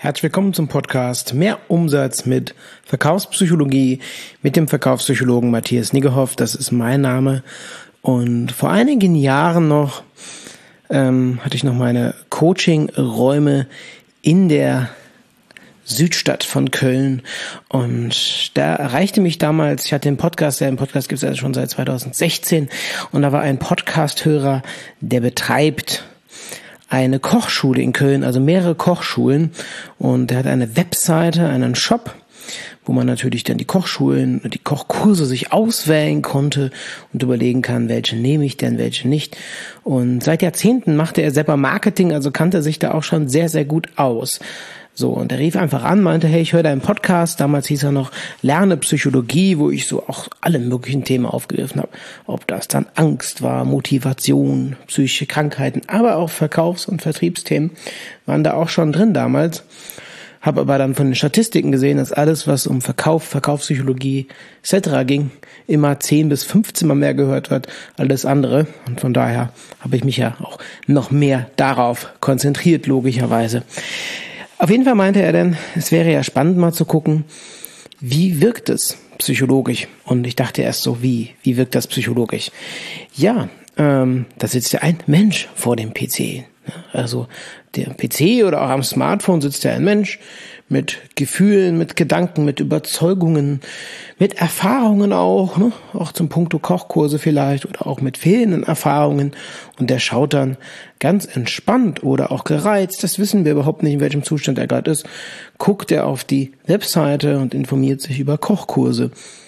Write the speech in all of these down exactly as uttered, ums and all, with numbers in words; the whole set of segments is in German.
Herzlich willkommen zum Podcast Mehr Umsatz mit Verkaufspsychologie mit dem Verkaufspsychologen Matthias Niggehoff. Das ist mein Name. Und vor einigen Jahren noch ähm, hatte ich noch meine Coaching-Räume in der Südstadt von Köln, und da erreichte mich damals, ich hatte den Podcast, ja, den Podcast gibt es also schon seit zweitausendsechzehn, und da war ein Podcast-Hörer, der betreibt eine Kochschule in Köln, also mehrere Kochschulen, und der hat eine Webseite, einen Shop, wo man natürlich dann die Kochschulen, die Kochkurse sich auswählen konnte und überlegen kann, welche nehme ich denn, welche nicht. Und seit Jahrzehnten machte er selber Marketing, also kannte sich da auch schon sehr, sehr gut aus. So, und er rief einfach an, meinte, hey, ich höre deinen Podcast. Damals hieß er noch Lerne Psychologie, wo ich so auch alle möglichen Themen aufgegriffen habe. Ob das dann Angst war, Motivation, psychische Krankheiten, aber auch Verkaufs- und Vertriebsthemen waren da auch schon drin damals. Habe aber dann von den Statistiken gesehen, dass alles, was um Verkauf, Verkaufspsychologie et cetera ging, immer zehn bis fünfzehn Mal mehr gehört wird, alles andere. Und von daher habe ich mich ja auch noch mehr darauf konzentriert, logischerweise. Auf jeden Fall meinte er dann, es wäre ja spannend mal zu gucken, wie wirkt es psychologisch? Und ich dachte erst so, wie, wie wirkt das psychologisch? Ja, ähm, da sitzt ja ein Mensch vor dem P C. Also der P C oder auch am Smartphone sitzt ja ein Mensch mit Gefühlen, mit Gedanken, mit Überzeugungen, mit Erfahrungen auch, ne? Auch zum Punkto Kochkurse vielleicht oder auch mit fehlenden Erfahrungen, und der schaut dann ganz entspannt oder auch gereizt, das wissen wir überhaupt nicht, in welchem Zustand er gerade ist, guckt er auf die Webseite und informiert sich über Kochkurse.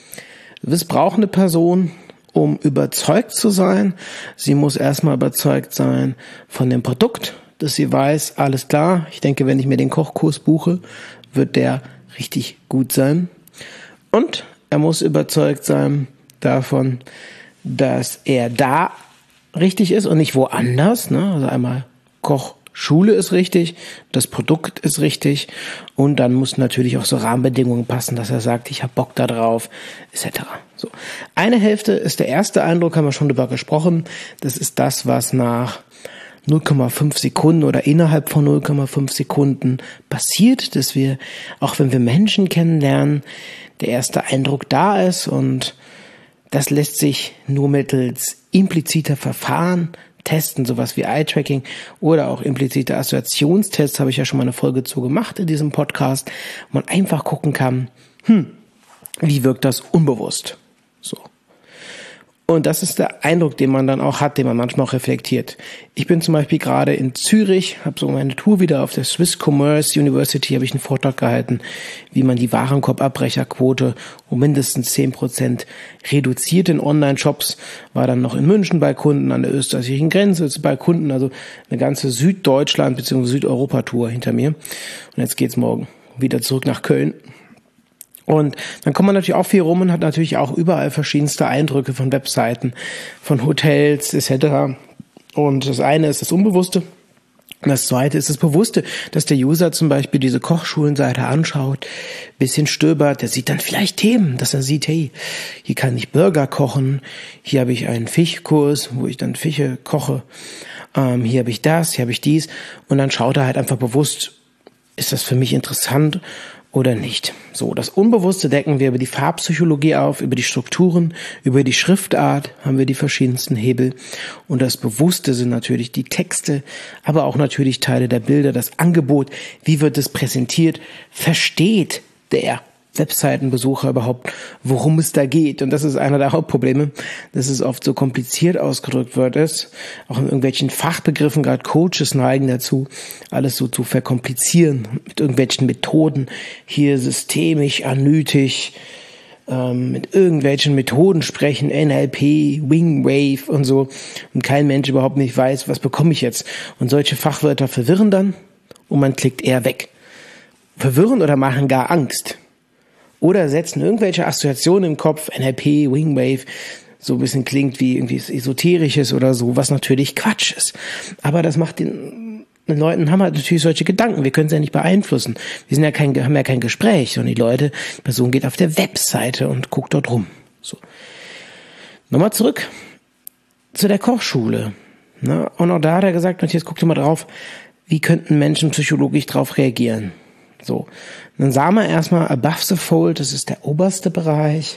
Was braucht eine Person, um überzeugt zu sein? Sie muss erstmal überzeugt sein von dem Produkt, dass sie weiß, alles klar, ich denke, wenn ich mir den Kochkurs buche, wird der richtig gut sein. Und er muss überzeugt sein davon, dass er da richtig ist und nicht woanders. Ne? Also einmal Kochschule ist richtig, das Produkt ist richtig, und dann muss natürlich auch so Rahmenbedingungen passen, dass er sagt, ich habe Bock da drauf, et cetera. So. Eine Hälfte ist der erste Eindruck, haben wir schon drüber gesprochen. Das ist das, was nach null Komma fünf Sekunden oder innerhalb von null Komma fünf Sekunden passiert, dass wir, auch wenn wir Menschen kennenlernen, der erste Eindruck da ist, und das lässt sich nur mittels impliziter Verfahren testen, sowas wie Eye-Tracking oder auch implizite Assoziationstests, habe ich ja schon mal eine Folge zu gemacht in diesem Podcast, wo man einfach gucken kann, hm, wie wirkt das unbewusst? So. Und das ist der Eindruck, den man dann auch hat, den man manchmal auch reflektiert. Ich bin zum Beispiel gerade in Zürich, habe so meine Tour wieder auf der Swiss Commerce University, habe ich einen Vortrag gehalten, wie man die Warenkorbabbrecherquote um mindestens zehn Prozent reduziert in Online-Shops. War dann noch in München bei Kunden, an der österreichischen Grenze bei Kunden, also eine ganze Süddeutschland- bzw. Südeuropa-Tour hinter mir. Und jetzt geht's morgen wieder zurück nach Köln. Und dann kommt man natürlich auch viel rum und hat natürlich auch überall verschiedenste Eindrücke von Webseiten, von Hotels et cetera. Und das eine ist das Unbewusste. Und das zweite ist das Bewusste, dass der User zum Beispiel diese Kochschulenseite anschaut, bisschen stöbert, der sieht dann vielleicht Themen, dass er sieht, hey, hier kann ich Burger kochen, hier habe ich einen Fischkurs, wo ich dann Fische koche, ähm, hier habe ich das, hier habe ich dies, und dann schaut er halt einfach bewusst, ist das für mich interessant oder nicht. So, das Unbewusste decken wir über die Farbpsychologie auf, über die Strukturen, über die Schriftart haben wir die verschiedensten Hebel. Und das Bewusste sind natürlich die Texte, aber auch natürlich Teile der Bilder, das Angebot, wie wird es präsentiert, versteht der Webseitenbesucher überhaupt, worum es da geht. Und das ist einer der Hauptprobleme, dass es oft so kompliziert ausgedrückt wird, ist. Auch in irgendwelchen Fachbegriffen, gerade Coaches neigen dazu, alles so zu verkomplizieren, mit irgendwelchen Methoden, hier systemisch, analytisch, ähm, mit irgendwelchen Methoden sprechen, N L P, Wingwave und so. Und kein Mensch überhaupt nicht weiß, was bekomme ich jetzt. Und solche Fachwörter verwirren dann, und man klickt eher weg. Verwirren oder machen gar Angst. Oder setzen irgendwelche Assoziationen im Kopf, N L P, Wingwave, so ein bisschen klingt wie irgendwie Esoterisches oder so, was natürlich Quatsch ist. Aber das macht den, den Leuten, haben halt natürlich solche Gedanken, wir können es ja nicht beeinflussen. Wir sind ja kein, haben ja kein Gespräch, sondern die Leute, die Person geht auf der Webseite und guckt dort rum. So. Nochmal zurück zu der Kochschule. Ne? Und auch da hat er gesagt, und jetzt guckt ihr mal drauf, wie könnten Menschen psychologisch drauf reagieren? So, dann sagen wir erstmal above the fold, das ist der oberste Bereich.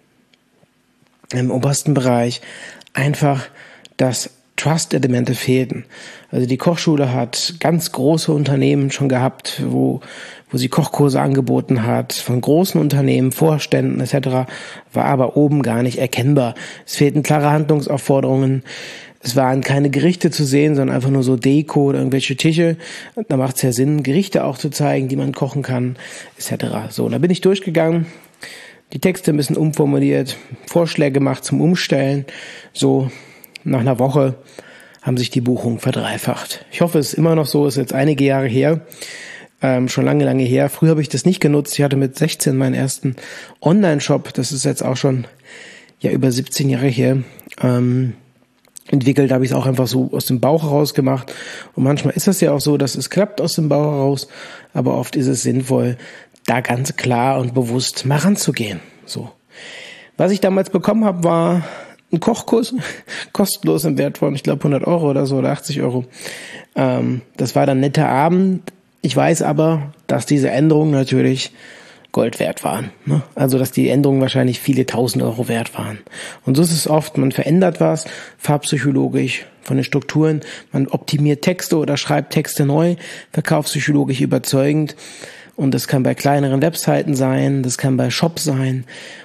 Im obersten Bereich einfach das Trust-Elemente fehlten. Also die Kochschule hat ganz große Unternehmen schon gehabt, wo wo sie Kochkurse angeboten hat, von großen Unternehmen, Vorständen et cetera, war aber oben gar nicht erkennbar. Es fehlten klare Handlungsaufforderungen. Es waren keine Gerichte zu sehen, sondern einfach nur so Deko oder irgendwelche Tische. Da macht es ja Sinn, Gerichte auch zu zeigen, die man kochen kann, et cetera. So, und da bin ich durchgegangen, die Texte ein bisschen umformuliert, Vorschläge gemacht zum Umstellen. So, nach einer Woche haben sich die Buchungen verdreifacht. Ich hoffe, es ist immer noch so, ist jetzt einige Jahre her. Ähm, schon lange, lange her. Früher habe ich das nicht genutzt. Ich hatte mit sechzehn meinen ersten Online-Shop. Das ist jetzt auch schon ja über siebzehn Jahre her. Ähm, entwickelt habe ich es auch einfach so aus dem Bauch heraus gemacht. Und manchmal ist das ja auch so, dass es klappt aus dem Bauch heraus. Aber oft ist es sinnvoll, da ganz klar und bewusst mal ranzugehen. So. Was ich damals bekommen habe, war ein Kochkurs, kostenlos im Wert von, ich glaube, hundert Euro oder so oder achtzig Euro. Ähm, das war dann ein netter Abend. Ich weiß aber, dass diese Änderungen natürlich Gold wert waren. Ne? Also, dass die Änderungen wahrscheinlich viele tausend Euro wert waren. Und so ist es oft. Man verändert was, farbpsychologisch von den Strukturen. Man optimiert Texte oder schreibt Texte neu, verkaufspsychologisch überzeugend. Und das kann bei kleineren Webseiten sein, das kann bei Shops sein.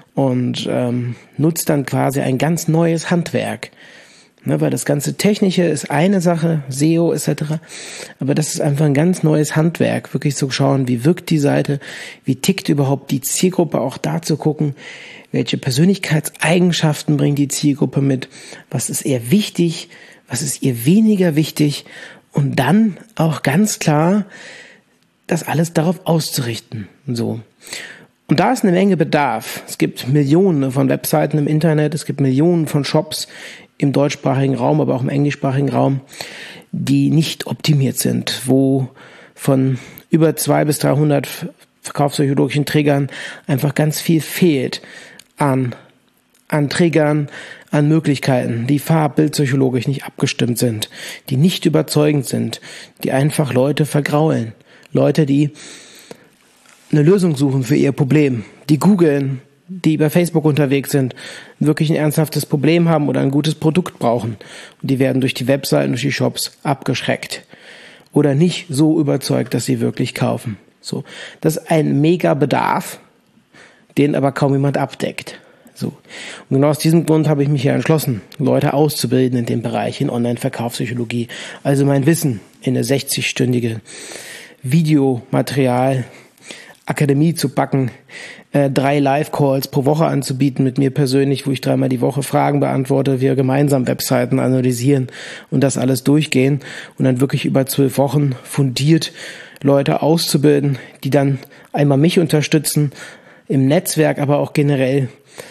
Und ähm, nutzt dann quasi ein ganz neues Handwerk. Ne, weil das ganze Technische ist eine Sache, S E O et cetera. Aber das ist einfach ein ganz neues Handwerk, wirklich zu schauen, wie wirkt die Seite, wie tickt überhaupt die Zielgruppe, auch da zu gucken, welche Persönlichkeitseigenschaften bringt die Zielgruppe mit, was ist ihr wichtig, was ist ihr weniger wichtig und dann auch ganz klar, das alles darauf auszurichten. So. Und da ist eine Menge Bedarf. Es gibt Millionen von Webseiten im Internet, es gibt Millionen von Shops im deutschsprachigen Raum, aber auch im englischsprachigen Raum, die nicht optimiert sind, wo von über zweihundert bis dreihundert verkaufspsychologischen Triggern einfach ganz viel fehlt an, an Triggern, an Möglichkeiten, die farb-, bildpsychologisch nicht abgestimmt sind, die nicht überzeugend sind, die einfach Leute vergraulen. Leute, die eine Lösung suchen für ihr Problem, die googeln, die bei Facebook unterwegs sind, wirklich ein ernsthaftes Problem haben oder ein gutes Produkt brauchen. Und die werden durch die Webseiten, durch die Shops abgeschreckt. Oder nicht so überzeugt, dass sie wirklich kaufen. So. Das ist ein mega Bedarf, den aber kaum jemand abdeckt. So. Und genau aus diesem Grund habe ich mich ja entschlossen, Leute auszubilden in dem Bereich, in Online-Verkaufspsychologie. Also mein Wissen in eine sechzig-stündige Videomaterial Akademie zu backen, äh, drei Live-Calls pro Woche anzubieten mit mir persönlich, wo ich dreimal die Woche Fragen beantworte, wir gemeinsam Webseiten analysieren und das alles durchgehen und dann wirklich über zwölf Wochen fundiert Leute auszubilden, die dann einmal mich unterstützen, im Netzwerk, aber auch generell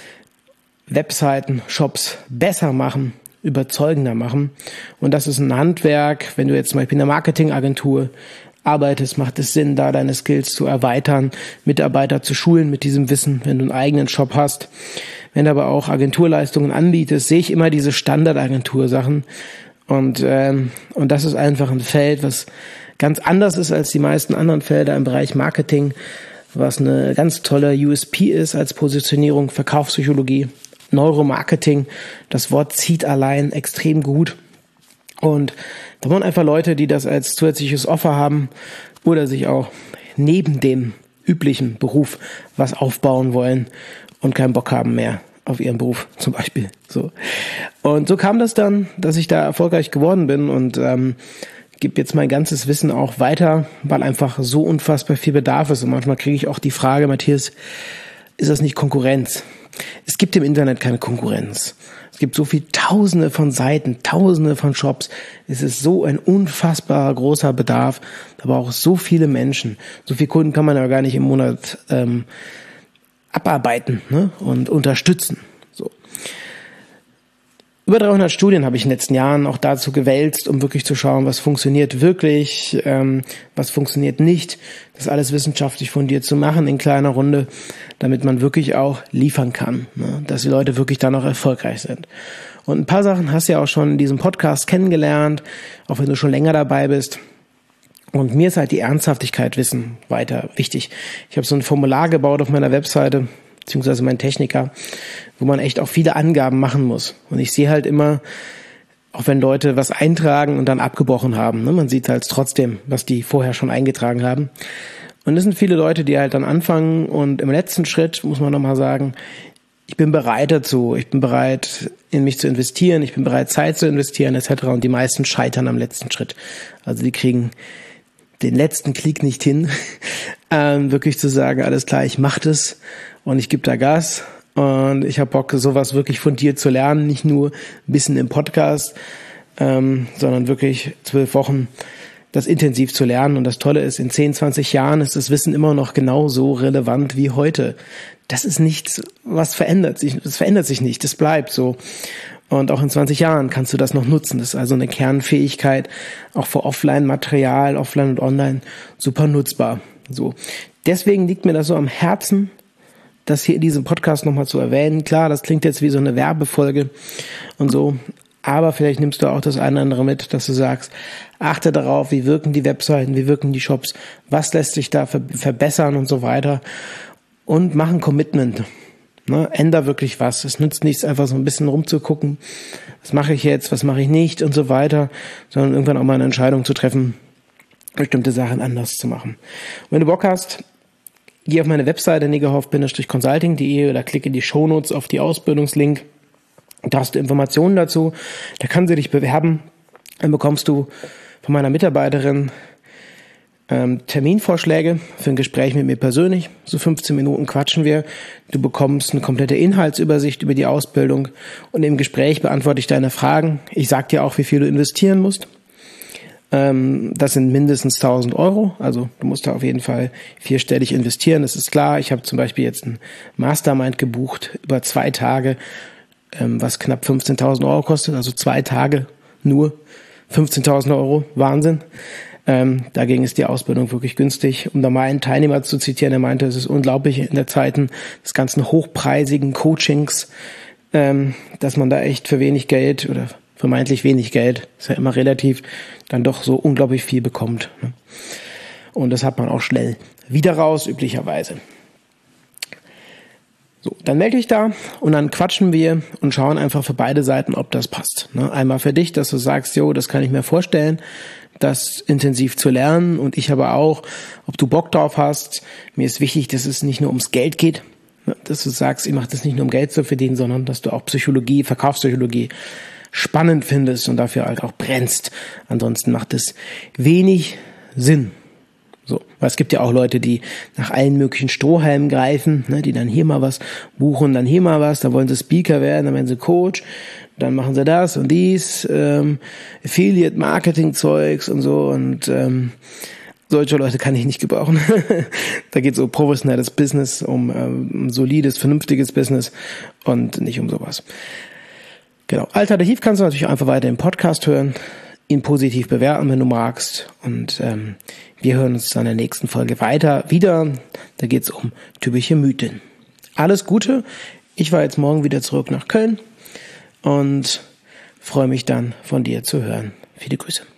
Webseiten, Shops besser machen, überzeugender machen. Und das ist ein Handwerk, wenn du jetzt zum Beispiel in einer Marketingagentur arbeitest, macht es Sinn, da deine Skills zu erweitern, Mitarbeiter zu schulen mit diesem Wissen, wenn du einen eigenen Shop hast. Wenn du aber auch Agenturleistungen anbietest, sehe ich immer diese Standardagentursachen. Und, ähm, und das ist einfach ein Feld, was ganz anders ist als die meisten anderen Felder im Bereich Marketing, was eine ganz tolle U S P ist als Positionierung, Verkaufspsychologie, Neuromarketing. Das Wort zieht allein extrem gut. Und da waren einfach Leute, die das als zusätzliches Offer haben oder sich auch neben dem üblichen Beruf was aufbauen wollen und keinen Bock haben mehr auf ihren Beruf zum Beispiel. So. Und so kam das dann, dass ich da erfolgreich geworden bin und ähm, gebe jetzt mein ganzes Wissen auch weiter, weil einfach so unfassbar viel Bedarf ist. Und manchmal kriege ich auch die Frage, Matthias, ist das nicht Konkurrenz? Es gibt im Internet keine Konkurrenz. Es gibt so viele Tausende von Seiten, Tausende von Shops. Es ist so ein unfassbar großer Bedarf, aber auch so viele Menschen. So viele Kunden kann man ja gar nicht im Monat ähm, abarbeiten, ne? Und unterstützen. So. Über dreihundert Studien habe ich in den letzten Jahren auch dazu gewälzt, um wirklich zu schauen, was funktioniert wirklich, ähm, was funktioniert nicht. Das alles wissenschaftlich fundiert zu machen in kleiner Runde, damit man wirklich auch liefern kann, ne? Dass die Leute wirklich dann auch erfolgreich sind. Und ein paar Sachen hast du ja auch schon in diesem Podcast kennengelernt, auch wenn du schon länger dabei bist. Und mir ist halt die Ernsthaftigkeit Wissen weiter wichtig. Ich habe so ein Formular gebaut auf meiner Webseite, beziehungsweise mein Techniker, wo man echt auch viele Angaben machen muss. Und ich sehe halt immer, auch wenn Leute was eintragen und dann abgebrochen haben, ne, man sieht halt trotzdem, was die vorher schon eingetragen haben. Und es sind viele Leute, die halt dann anfangen und im letzten Schritt, muss man nochmal sagen, ich bin bereit dazu, ich bin bereit, in mich zu investieren, ich bin bereit, Zeit zu investieren, et cetera. Und die meisten scheitern am letzten Schritt. Also die kriegen den letzten Klick nicht hin, ähm, wirklich zu sagen, alles klar, ich mach das und ich gebe da Gas und ich habe Bock, sowas wirklich von dir zu lernen, nicht nur ein bisschen im Podcast, ähm, sondern wirklich zwölf Wochen das intensiv zu lernen. Und das Tolle ist, in zehn, zwanzig Jahren ist das Wissen immer noch genauso relevant wie heute. Das ist nichts, was verändert sich, das verändert sich nicht, das bleibt so. Und auch in zwanzig Jahren kannst du das noch nutzen. Das ist also eine Kernfähigkeit, auch für Offline-Material, Offline und Online, super nutzbar. So. Deswegen liegt mir das so am Herzen, das hier in diesem Podcast nochmal zu erwähnen. Klar, das klingt jetzt wie so eine Werbefolge und so, aber vielleicht nimmst du auch das eine oder andere mit, dass du sagst, achte darauf, wie wirken die Webseiten, wie wirken die Shops, was lässt sich da verbessern und so weiter und mach ein Commitment. Ne, änder wirklich was. Es nützt nichts, einfach so ein bisschen rumzugucken, was mache ich jetzt, was mache ich nicht und so weiter, sondern irgendwann auch mal eine Entscheidung zu treffen, bestimmte Sachen anders zu machen. Und wenn du Bock hast, geh auf meine Webseite negehoff Bindestrich consulting punkt de oder klick in die Shownotes auf die Ausbildungslink. Da hast du Informationen dazu. Da kannst du dich bewerben. Dann bekommst du von meiner Mitarbeiterin Ähm, Terminvorschläge für ein Gespräch mit mir persönlich. So fünfzehn Minuten quatschen wir. Du bekommst eine komplette Inhaltsübersicht über die Ausbildung und im Gespräch beantworte ich deine Fragen. Ich sag dir auch, wie viel du investieren musst. Ähm, das sind mindestens tausend Euro. Also du musst da auf jeden Fall vierstellig investieren. Das ist klar. Ich habe zum Beispiel jetzt ein Mastermind gebucht über zwei Tage, ähm, was knapp fünfzehntausend Euro kostet. Also zwei Tage nur fünfzehntausend Euro. Wahnsinn. Ähm, dagegen ist die Ausbildung wirklich günstig. Um da mal einen Teilnehmer zu zitieren, der meinte, es ist unglaublich in der Zeiten des ganzen hochpreisigen Coachings, ähm, dass man da echt für wenig Geld oder vermeintlich wenig Geld, ist ja immer relativ, dann doch so unglaublich viel bekommt. Ne? Und das hat man auch schnell wieder raus, üblicherweise. So, dann melde ich da und dann quatschen wir und schauen einfach für beide Seiten, ob das passt. Ne? Einmal für dich, dass du sagst, jo, das kann ich mir vorstellen, das intensiv zu lernen und ich aber auch, ob du Bock drauf hast. Mir ist wichtig, dass es nicht nur ums Geld geht, dass du sagst, ich mache das nicht nur um Geld zu verdienen, sondern dass du auch Psychologie, Verkaufspsychologie spannend findest und dafür halt auch brennst. Ansonsten macht es wenig Sinn. So, weil es gibt ja auch Leute, die nach allen möglichen Strohhalmen greifen, ne, die dann hier mal was buchen, dann hier mal was, dann wollen sie Speaker werden, dann werden sie Coach, dann machen sie das und dies, ähm, Affiliate-Marketing-Zeugs und so und ähm, solche Leute kann ich nicht gebrauchen. Da geht es um professionelles Business, um ähm, solides, vernünftiges Business und nicht um sowas. Genau. Alternativ kannst du natürlich einfach weiter den Podcast hören, ihn positiv bewerten, wenn du magst. Und ähm, wir hören uns dann in der nächsten Folge weiter wieder. Da geht es um typische Mythen. Alles Gute. Ich fahre jetzt morgen wieder zurück nach Köln und freue mich dann von dir zu hören. Viele Grüße.